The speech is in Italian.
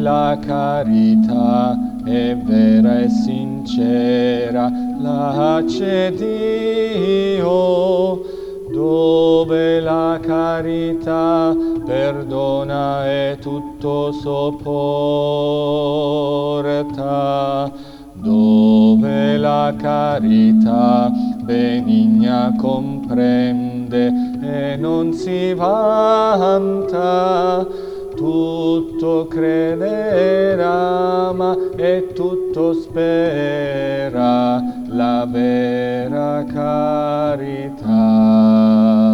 la carità è vera e sincera, là c'è Dio. Dove la carità perdona e tutto sopporta, dove la carità benigna comprende e non si vanta, tutto crederà ma e tutto spera la vera carità.